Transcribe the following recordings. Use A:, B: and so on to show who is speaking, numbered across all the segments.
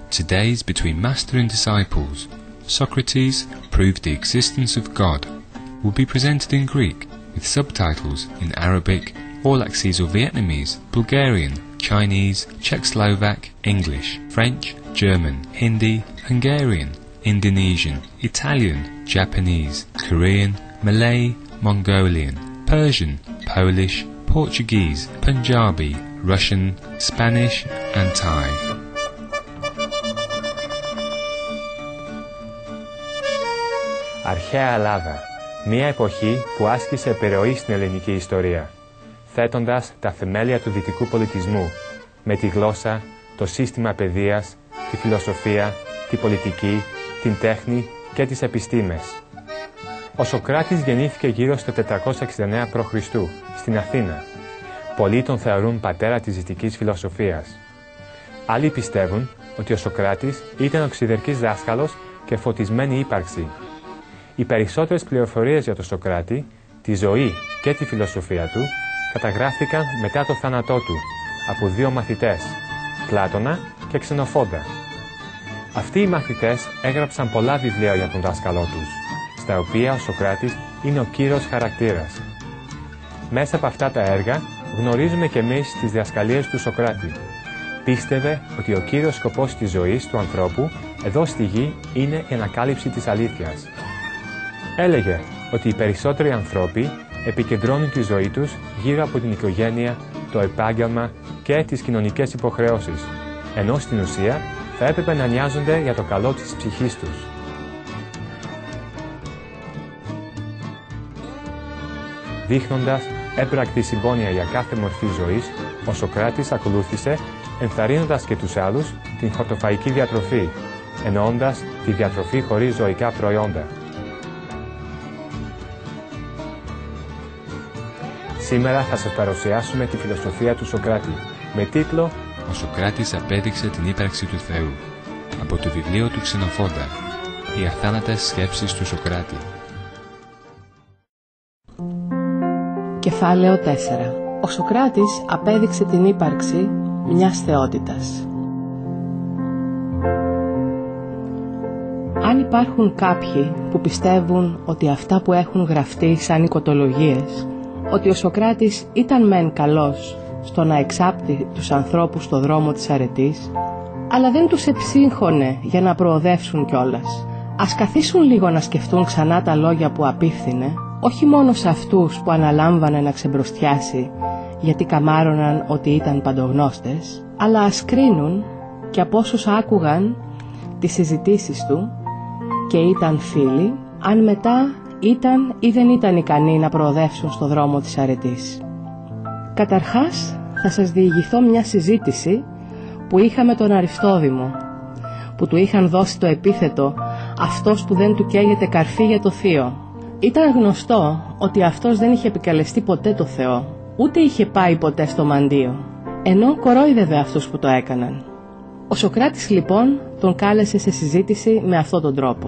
A: Today's between master and disciples, Socrates proved the existence of God, will be presented in Greek with subtitles in Arabic, Aulaxese or Vietnamese, Bulgarian, Chinese, Czechoslovak, English, French, German, Hindi, Hungarian, Indonesian, Italian, Japanese, Korean, Malay, Mongolian, Persian, Polish, Portuguese, Punjabi, Russian, Spanish and Thai.
B: Αρχαία Ελλάδα. Μία εποχή που άσκησε επιρροή στην ελληνική ιστορία, θέτοντας τα θεμέλια του δυτικού πολιτισμού, με τη γλώσσα, το σύστημα παιδείας, τη φιλοσοφία, τη πολιτική, την τέχνη και τις επιστήμες. Ο Σωκράτης γεννήθηκε γύρω στο 469 π.Χ. στην Αθήνα. Πολλοί τον θεωρούν πατέρα της δυτικής φιλοσοφίας. Άλλοι πιστεύουν ότι ο Σωκράτης ήταν οξυδερκής δάσκαλος και φωτισμένη ύπαρξη. Οι περισσότερες πληροφορίες για τον Σωκράτη, τη ζωή και τη φιλοσοφία του καταγράφηκαν μετά το θάνατό του από δύο μαθητές, Πλάτωνα και Ξενοφόντα. Αυτοί οι μαθητές έγραψαν πολλά βιβλία για τον δάσκαλό τους, στα οποία ο Σωκράτης είναι ο κύριος χαρακτήρας. Μέσα από αυτά τα έργα γνωρίζουμε και εμείς τις διδασκαλίες του Σωκράτη. Πίστευε ότι ο κύριος σκοπός της ζωής του ανθρώπου εδώ στη γη είναι η ανακάλυψη της αλήθειας. Έλεγε ότι οι περισσότεροι άνθρωποι επικεντρώνουν τη ζωή τους γύρω από την οικογένεια, το επάγγελμα και τις κοινωνικές υποχρεώσεις, ενώ στην ουσία θα έπρεπε να νοιάζονται για το καλό της ψυχής τους. Δείχνοντας έμπρακτη συμπόνια για κάθε μορφή ζωής, ο Σωκράτης ακολούθησε, ενθαρρύνοντας και τους άλλους, την χορτοφαϊκή διατροφή, εννοώντας τη διατροφή χωρίς ζωικά προϊόντα. Σήμερα θα σας παρουσιάσουμε τη φιλοσοφία του Σωκράτη, με τίτλο
A: «Ο Σωκράτης απέδειξε την ύπαρξη του Θεού», από το βιβλίο του Ξενοφόντα, «Οι αθάνατες σκέψεις του Σωκράτη».
C: Κεφάλαιο 4. Ο Σωκράτης απέδειξε την ύπαρξη μιας θεότητας. Αν υπάρχουν κάποιοι που πιστεύουν ότι αυτά που έχουν γραφτεί σαν οικοτολογίες, ότι ο Σωκράτης ήταν μεν καλός στο να εξάπτει τους ανθρώπους στο δρόμο της αρετής, αλλά δεν τους εψύχωνε για να προοδεύσουν κιόλας, ας καθίσουν λίγο να σκεφτούν ξανά τα λόγια που απίφθινε, όχι μόνο σε αυτούς που αναλάμβανε να ξεμπροστιάσει γιατί καμάρωναν ότι ήταν παντογνώστες, αλλά ας κρίνουν και από όσους άκουγαν τις συζητήσεις του και ήταν φίλοι, αν μετά ήταν ή δεν ήταν ικανοί να προοδεύσουν στο δρόμο της αρετής. Καταρχάς θα σας διηγηθώ μια συζήτηση που είχα με τον Αριστόδημο, που του είχαν δώσει το επίθετο «αυτός που δεν του καίγεται καρφί για το θείο». Ήταν γνωστό ότι αυτός δεν είχε επικαλεστεί ποτέ το Θεό, ούτε είχε πάει ποτέ στο μαντίο, ενώ κορόιδευε αυτούς που το έκαναν. Ο Σωκράτης λοιπόν τον κάλεσε σε συζήτηση με αυτόν τον τρόπο.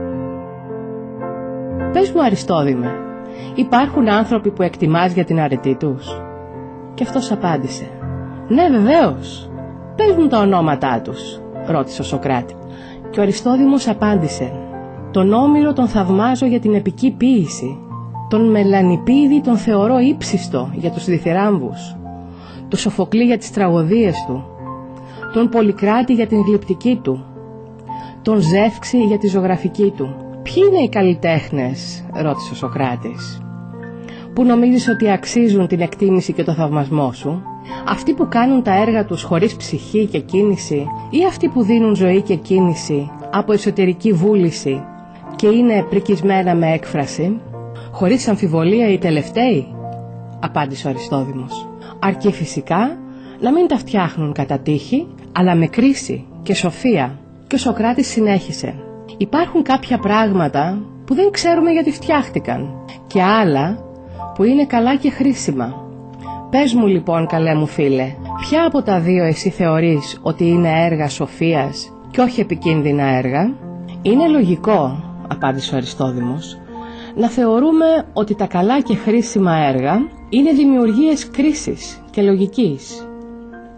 C: «Πες μου, Αριστόδημε, υπάρχουν άνθρωποι που εκτιμάς για την αρετή τους?» Και αυτός απάντησε «Ναι, βεβαίως. Πες μου τα ονόματά τους», ρώτησε ο Σωκράτη. Και ο Αριστόδημος απάντησε «Τον Όμηρο τον θαυμάζω για την επική ποίηση, τον Μελανιππίδη τον θεωρώ ύψιστο για τους διθυράμβους, τον Σοφοκλή για τις τραγωδίες του, τον Πολυκράτη για την γλυπτική του, τον Ζεύξη για τη ζωγραφική του». «Ποιοι είναι οι καλλιτέχνες?» ρώτησε ο Σωκράτης. «Που νομίζεις ότι αξίζουν την εκτίμηση και το θαυμασμό σου? Αυτοί που κάνουν τα έργα τους χωρίς ψυχή και κίνηση, ή αυτοί που δίνουν ζωή και κίνηση από εσωτερική βούληση και είναι πρικισμένα με έκφραση?» «Χωρίς αμφιβολία οι τελευταίοι», απάντησε ο Αριστόδημος. «Αρκεί φυσικά να μην τα φτιάχνουν κατά τύχη, αλλά με κρίση και σοφία». Και ο Σωκράτης συνέχισε «Υπάρχουν κάποια πράγματα που δεν ξέρουμε γιατί φτιάχτηκαν και άλλα που είναι καλά και χρήσιμα. Πες μου λοιπόν, καλέ μου φίλε, ποια από τα δύο εσύ θεωρείς ότι είναι έργα σοφίας και όχι επικίνδυνα έργα?» «Είναι λογικό», απάντησε ο Αριστόδημος, «να θεωρούμε ότι τα καλά και χρήσιμα έργα είναι δημιουργίες κρίσης και λογικής.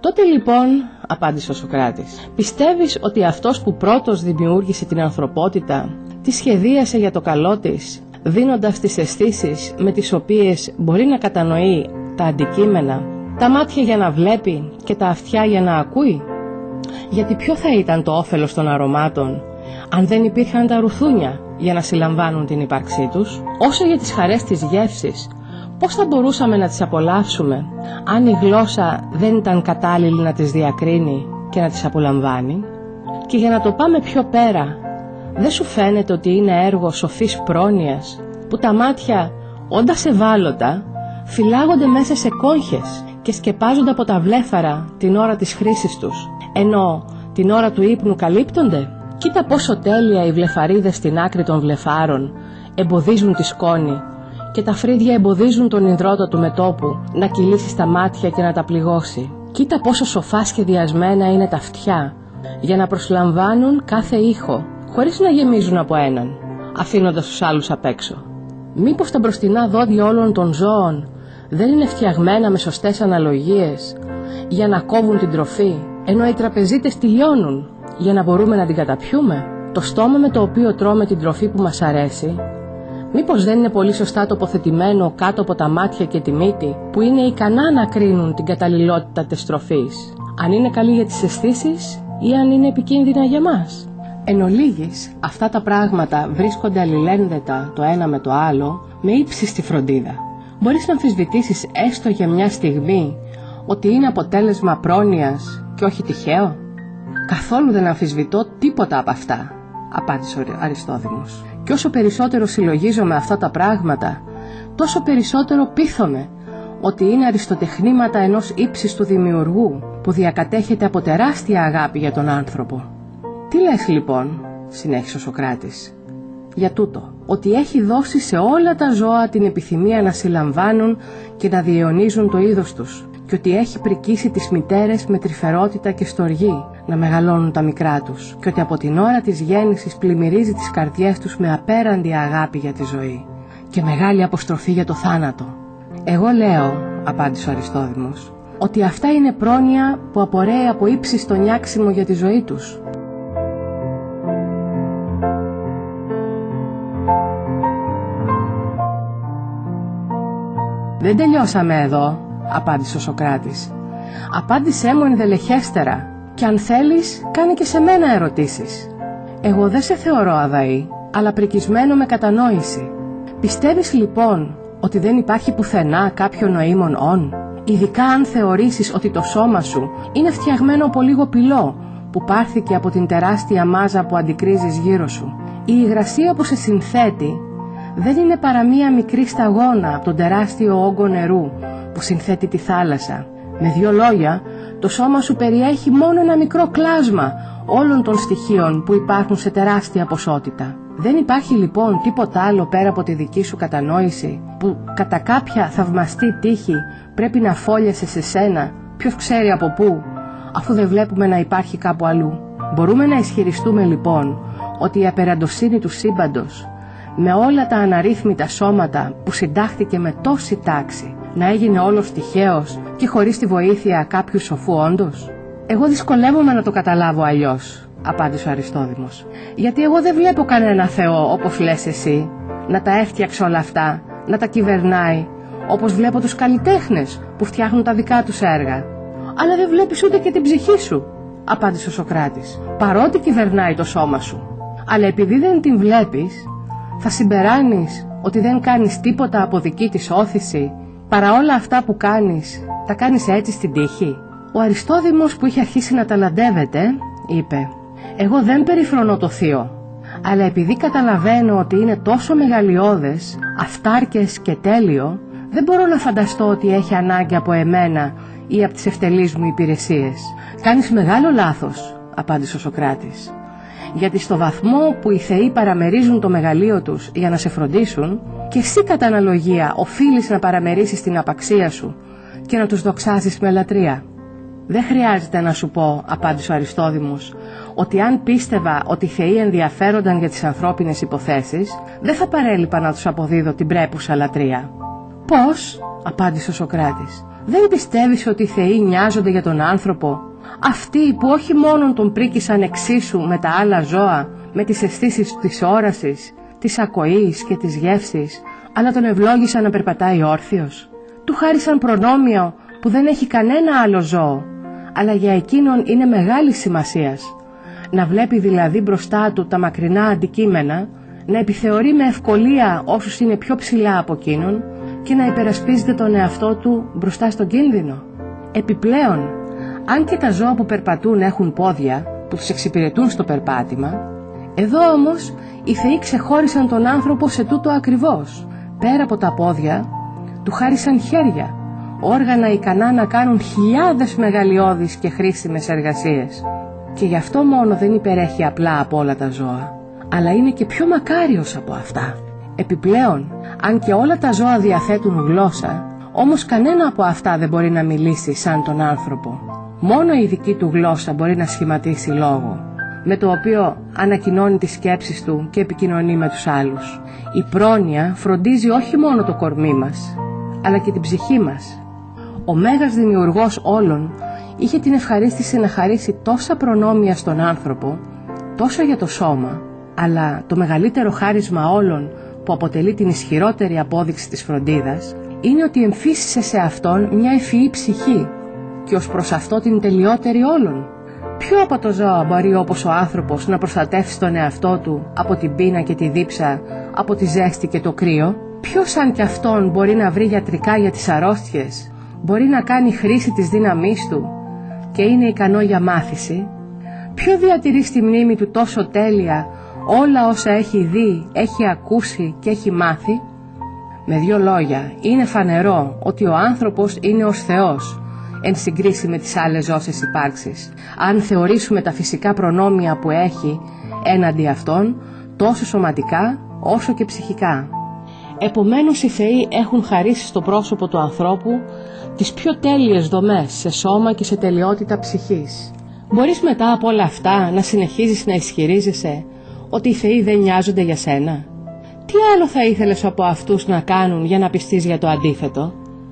C: Τότε λοιπόν, απάντησε ο Σωκράτης, πιστεύεις ότι αυτός που πρώτος δημιούργησε την ανθρωπότητα τη σχεδίασε για το καλό της, δίνοντας τις αισθήσεις με τις οποίες μπορεί να κατανοεί τα αντικείμενα, τα μάτια για να βλέπει και τα αυτιά για να ακούει? Γιατί ποιο θα ήταν το όφελος των αρωμάτων αν δεν υπήρχαν τα ρουθούνια για να συλλαμβάνουν την ύπαρξή τους? Όσο για τις χαρές της γεύσης, πώς θα μπορούσαμε να τις απολαύσουμε αν η γλώσσα δεν ήταν κατάλληλη να τις διακρίνει και να τις απολαμβάνει? Και για να το πάμε πιο πέρα, δεν σου φαίνεται ότι είναι έργο σοφής πρόνοιας που τα μάτια, όντας ευάλωτα, φυλάγονται μέσα σε κόγχες και σκεπάζονται από τα βλέφαρα την ώρα της χρήσης τους, ενώ την ώρα του ύπνου καλύπτονται? Κοίτα πόσο τέλεια οι βλεφαρίδες στην άκρη των βλεφάρων εμποδίζουν τη σκόνη και τα φρύδια εμποδίζουν τον ιδρώτα του μετώπου να κυλήσει στα μάτια και να τα πληγώσει. Κοίτα πόσο σοφά σχεδιασμένα είναι τα αυτιά για να προσλαμβάνουν κάθε ήχο χωρίς να γεμίζουν από έναν, αφήνοντας τους άλλους απ' έξω. Μήπως τα μπροστινά δόντια όλων των ζώων δεν είναι φτιαγμένα με σωστές αναλογίες για να κόβουν την τροφή, ενώ οι τραπεζίτες τη λιώνουν για να μπορούμε να την καταπιούμε? Το στόμα με το οποίο τρώμε την τροφή που μας αρέσει, μήπως δεν είναι πολύ σωστά τοποθετημένο κάτω από τα μάτια και τη μύτη, που είναι ικανά να κρίνουν την καταλληλότητα της τροφής, αν είναι καλή για τις αισθήσεις ή αν είναι επικίνδυνα για μας? Εν ολίγης, αυτά τα πράγματα βρίσκονται αλληλένδετα το ένα με το άλλο με ύψιστη φροντίδα. Μπορείς να αμφισβητήσεις έστω για μια στιγμή ότι είναι αποτέλεσμα πρόνοιας και όχι τυχαίο? Καθόλου δεν αμφισβητώ τίποτα από αυτά, απάντησε ο Αριστόδημος. Και όσο περισσότερο συλλογίζομαι αυτά τα πράγματα, τόσο περισσότερο πείθομαι ότι είναι αριστοτεχνήματα ενός ύψιστου δημιουργού που διακατέχεται από τεράστια αγάπη για τον άνθρωπο. Τι λες λοιπόν, συνέχισε ο Σωκράτης, για τούτο, ότι έχει δώσει σε όλα τα ζώα την επιθυμία να συλλαμβάνουν και να διαιωνίζουν το είδος τους, και ότι έχει πρικήσει τις μητέρες με τρυφερότητα και στοργή να μεγαλώνουν τα μικρά τους, και ότι από την ώρα της γέννησης πλημμυρίζει τις καρδιές τους με απέραντη αγάπη για τη ζωή και μεγάλη αποστροφή για το θάνατο. Εγώ λέω, απάντησε ο Αριστόδημος, ότι αυτά είναι πρόνοια που απορρέει από ύψιστο νιάξιμο για τη ζωή τους. Δεν τελειώσαμε εδώ, απάντησε ο Σωκράτης. Απάντησέ μου ενδελεχέστερα και αν θέλεις κάνε και σε μένα ερωτήσεις. Εγώ δεν σε θεωρώ αδαή, αλλά πρικισμένο με κατανόηση. Πιστεύεις λοιπόν ότι δεν υπάρχει πουθενά κάποιο νοήμον όν, ειδικά αν θεωρήσεις ότι το σώμα σου είναι φτιαγμένο από λίγο πυλό που πάρθηκε από την τεράστια μάζα που αντικρίζεις γύρω σου? Η υγρασία που σε συνθέτει δεν είναι παρά μία μικρή σταγόνα από τον τεράστιο όγκο νερού που συνθέτει τη θάλασσα. Με δύο λόγια, το σώμα σου περιέχει μόνο ένα μικρό κλάσμα όλων των στοιχείων που υπάρχουν σε τεράστια ποσότητα. Δεν υπάρχει λοιπόν τίποτα άλλο πέρα από τη δική σου κατανόηση που κατά κάποια θαυμαστή τύχη πρέπει να φόλιασε σε σένα, ποιος ξέρει από πού, αφού δεν βλέπουμε να υπάρχει κάπου αλλού. Μπορούμε να ισχυριστούμε λοιπόν ότι η απεραντοσύνη του σύμπαντος, με όλα τα αναρρύθμιτα σώματα που συντάχθηκε με τόση τάξη, να έγινε όλος τυχαίος και χωρίς τη βοήθεια κάποιου σοφού όντως? Εγώ δυσκολεύομαι να το καταλάβω αλλιώς, απάντησε ο Αριστόδημος. Γιατί εγώ δεν βλέπω κανένα Θεό όπως λες εσύ, να τα έφτιαξε όλα αυτά, να τα κυβερνάει, όπως βλέπω τους καλλιτέχνες που φτιάχνουν τα δικά τους έργα. Αλλά δεν βλέπεις ούτε και την ψυχή σου, απάντησε ο Σωκράτης, παρότι κυβερνάει το σώμα σου. Αλλά επειδή δεν την βλέπεις, θα συμπεράνεις ότι δεν κάνεις τίποτα από δική της όθηση, παρά όλα αυτά που κάνεις, τα κάνεις έτσι στην τύχη? Ο Αριστόδημος, που είχε αρχίσει να ταλαντεύεται, είπε: εγώ δεν περιφρονώ το θείο, αλλά επειδή καταλαβαίνω ότι είναι τόσο μεγαλειώδες, αυτάρκες και τέλειο, δεν μπορώ να φανταστώ ότι έχει ανάγκη από εμένα ή από τις ευτελείς μου υπηρεσίες. Κάνεις μεγάλο λάθος, απάντησε ο Σωκράτης. Γιατί στο βαθμό που οι θεοί παραμερίζουν το μεγαλείο τους για να σε φροντίσουν, και εσύ κατά αναλογία οφείλεις να παραμερίσεις την απαξία σου και να τους δοξάσεις με λατρεία. Δεν χρειάζεται να σου πω, απάντησε ο Αριστόδημος, ότι αν πίστευα ότι οι θεοί ενδιαφέρονταν για τις ανθρώπινες υποθέσεις, δεν θα παρέλειπα να τους αποδίδω την πρέπουσα λατρεία. Πώς, απάντησε ο Σωκράτης, Δεν πιστεύεις ότι οι θεοί νοιάζονται για τον άνθρωπο, αυτοί που όχι μόνον τον πρίκησαν εξίσου με τα άλλα ζώα, με τις αισθήσεις της όρασης, της ακοής και της γεύσης, αλλά τον ευλόγησαν να περπατάει όρθιος? Του χάρισαν προνόμιο που δεν έχει κανένα άλλο ζώο, αλλά για εκείνον είναι μεγάλης σημασίας. Να βλέπει δηλαδή μπροστά του τα μακρινά αντικείμενα, να επιθεωρεί με ευκολία όσους είναι πιο ψηλά από εκείνον και να υπερασπίζεται τον εαυτό του μπροστά στον κίνδυνο. Επιπλέον, αν και τα ζώα που περπατούν έχουν πόδια που τους εξυπηρετούν στο περπάτημα, εδώ όμως οι θεοί ξεχώρισαν τον άνθρωπο σε τούτο ακριβώς. Πέρα από τα πόδια, του χάρισαν χέρια, όργανα ικανά να κάνουν χιλιάδες μεγαλειώδεις και χρήσιμες εργασίες. Και γι' αυτό μόνο δεν υπερέχει απλά από όλα τα ζώα, αλλά είναι και πιο μακάριος από αυτά. Επιπλέον, αν και όλα τα ζώα διαθέτουν γλώσσα, όμως κανένα από αυτά δεν μπορεί να μιλήσει σαν τον άνθρωπο. Μόνο η δική του γλώσσα μπορεί να σχηματίσει λόγο, με το οποίο ανακοινώνει τις σκέψεις του και επικοινωνεί με τους άλλους. Η πρόνοια φροντίζει όχι μόνο το κορμί μας, αλλά και την ψυχή μας. Ο Μέγας Δημιουργός όλων είχε την ευχαρίστηση να χαρίσει τόσα προνόμια στον άνθρωπο, τόσο για το σώμα, αλλά το μεγαλύτερο χάρισμα όλων που αποτελεί την ισχυρότερη απόδειξη της φροντίδας, είναι ότι εμφύσισε σε αυτόν μια ευφυή ψυχή και ως προς αυτό την τελειότερη όλων. Ποιο από το ζώο μπορεί όπως ο άνθρωπος να προστατεύσει τον εαυτό του από την πείνα και τη δίψα, από τη ζέστη και το κρύο? Ποιος σαν κι αυτόν μπορεί να βρει γιατρικά για τις αρρώστιες, μπορεί να κάνει χρήση της δύναμής του και είναι ικανό για μάθηση? Ποιο διατηρεί στη μνήμη του τόσο τέλεια όλα όσα έχει δει, έχει ακούσει και έχει μάθει? Με δύο λόγια, είναι φανερό ότι ο άνθρωπος είναι ως Θεός εν συγκρίση με τις άλλες ζώσες υπάρξεις, αν θεωρήσουμε τα φυσικά προνόμια που έχει έναντι αυτών, τόσο σωματικά όσο και ψυχικά. Επομένως οι θεοί έχουν χαρίσει στο πρόσωπο του ανθρώπου τις πιο τέλειες δομές σε σώμα και σε τελειότητα ψυχής. Μπορείς μετά από όλα αυτά να συνεχίζεις να ισχυρίζεσαι ότι οι θεοί δεν νοιάζονται για σένα? Τι άλλο θα ήθελες από αυτούς να κάνουν για να πιστείς για το αντίθετο?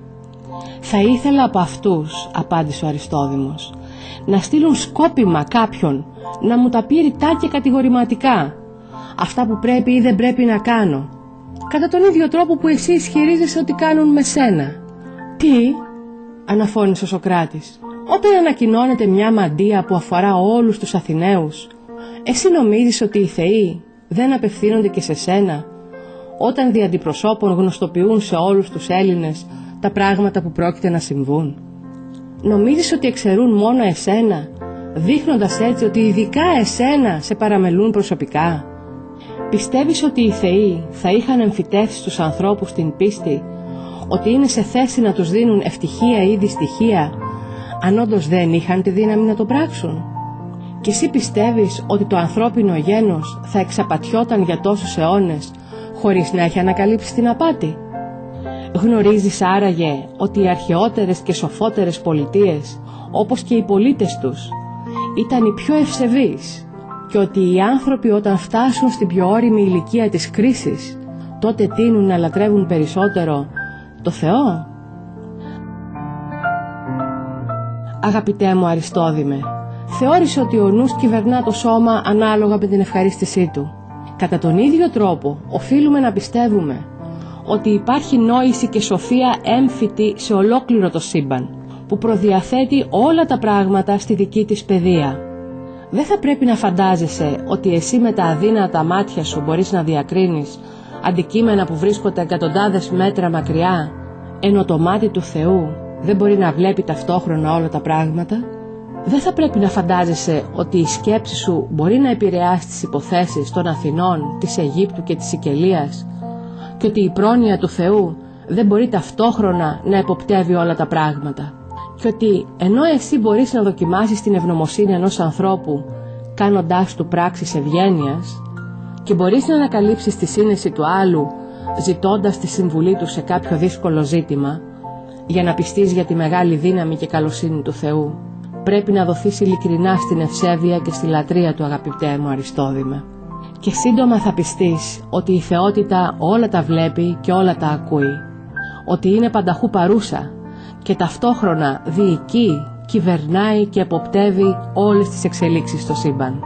C: Θα ήθελα από αυτούς, απάντησε ο Αριστόδημος, να στείλουν σκόπιμα κάποιον να μου τα πει ρητά και κατηγορηματικά αυτά που πρέπει ή δεν πρέπει να κάνω, κατά τον ίδιο τρόπο που εσύ ισχυρίζεσαι ότι κάνουν με σένα. Τι? Αναφώνησε ο Σωκράτης. Όταν ανακοινώνεται μια μαντεία που αφορά όλους τους Αθηναίους, εσύ νομίζεις ότι οι θεοί δεν απευθύνονται και σε σένα, όταν δι' αντιπροσώπων γνωστοποιούν σε όλους τους Έλληνες τα πράγματα που πρόκειται να συμβούν? Νομίζεις ότι εξαιρούν μόνο εσένα, δείχνοντας έτσι ότι ειδικά εσένα σε παραμελούν προσωπικά? Πιστεύεις ότι οι θεοί θα είχαν εμφυτεύσει στους ανθρώπους την πίστη ότι είναι σε θέση να τους δίνουν ευτυχία ή δυστυχία, αν όντως δεν είχαν τη δύναμη να το πράξουν? Και εσύ πιστεύεις ότι το ανθρώπινο γένος θα εξαπατιόταν για τόσους αιώνες χωρίς να έχει ανακαλύψει την απάτη? Γνωρίζεις άραγε ότι οι αρχαιότερες και σοφότερες πολιτείες, όπως και οι πολίτες τους, ήταν οι πιο ευσεβείς και ότι οι άνθρωποι όταν φτάσουν στην πιο ώριμη ηλικία της κρίσης, τότε τείνουν να λατρεύουν περισσότερο το Θεό? Αγαπητέ μου Αριστόδημε, θεώρησε ότι ο νους κυβερνά το σώμα ανάλογα με την ευχαρίστησή του. Κατά τον ίδιο τρόπο οφείλουμε να πιστεύουμε ότι υπάρχει νόηση και σοφία έμφυτη σε ολόκληρο το σύμπαν, που προδιαθέτει όλα τα πράγματα στη δική της παιδεία. Δεν θα πρέπει να φαντάζεσαι ότι εσύ με τα αδύνατα μάτια σου μπορείς να διακρίνεις αντικείμενα που βρίσκονται εκατοντάδες μέτρα μακριά, ενώ το μάτι του Θεού δεν μπορεί να βλέπει ταυτόχρονα όλα τα πράγματα. Δεν θα πρέπει να φαντάζεσαι ότι η σκέψη σου μπορεί να επηρεάσει τις υποθέσεις των Αθηνών, της Αιγύπτου και της Σικελίας, και ότι η πρόνοια του Θεού δεν μπορεί ταυτόχρονα να εποπτεύει όλα τα πράγματα, και ότι ενώ εσύ μπορείς να δοκιμάσεις την ευγνωμοσύνη ενός ανθρώπου κάνοντάς του πράξεις ευγένειας, και μπορείς να ανακαλύψεις τη σύνεση του άλλου ζητώντας τη συμβουλή του σε κάποιο δύσκολο ζήτημα, για να πιστείς για τη μεγάλη δύναμη και καλοσύνη του Θεού, πρέπει να δοθείς ειλικρινά στην ευσέβεια και στη λατρεία του, αγαπητέ μου Αριστόδημε. Και σύντομα θα πιστείς ότι η θεότητα όλα τα βλέπει και όλα τα ακούει, ότι είναι πανταχού παρούσα και ταυτόχρονα διοικεί, κυβερνάει και εποπτεύει όλες τις εξελίξεις στο σύμπαν.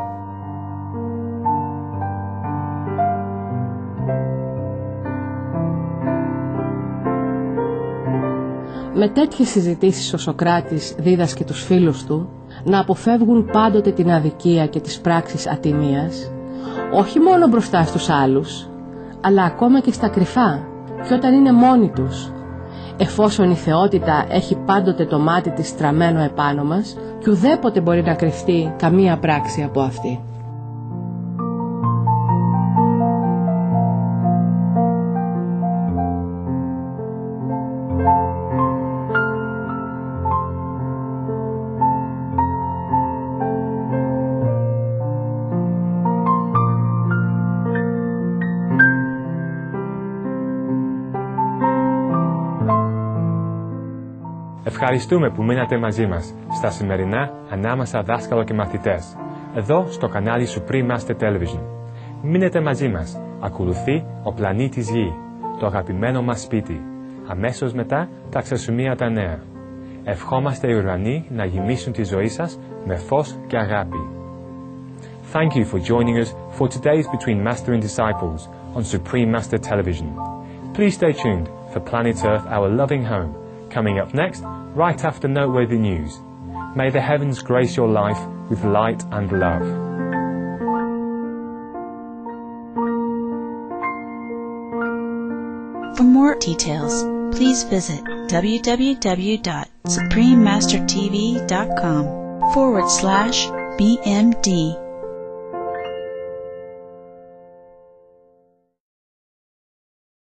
C: Με τέτοιες συζητήσεις ο Σωκράτης δίδασκε τους φίλους του να αποφεύγουν πάντοτε την αδικία και τις πράξεις ατιμίας, όχι μόνο μπροστά στους άλλους, αλλά ακόμα και στα κρυφά και όταν είναι μόνοι τους, εφόσον η θεότητα έχει πάντοτε το μάτι της στραμμένο επάνω μας και ουδέποτε μπορεί να κρυφτεί καμία πράξη από αυτή.
B: Ευχαριστούμε που μείνατε μαζί μας στα σημερινά Ανάμεσα δάσκαλο και μαθητές, εδώ στο κανάλι Supreme Master Television. Μείνετε μαζί μας, ακολουθεί ο πλανήτης Γη, το αγαπημένο μας σπίτι. Αμέσως μετά τα ξεσουμία τα νέα. Ευχόμαστε οι ουρανοί να γεμίσουν τη ζωή σας με φως και αγάπη. Thank you for joining us for today's Between Master and Disciples on Supreme Master Television. Please stay tuned for Planet Earth, Our Loving Home, coming up next, right after noteworthy news. May the heavens grace your life with light and love.
D: For more details, please visit www.suprememastertv.com/BMD.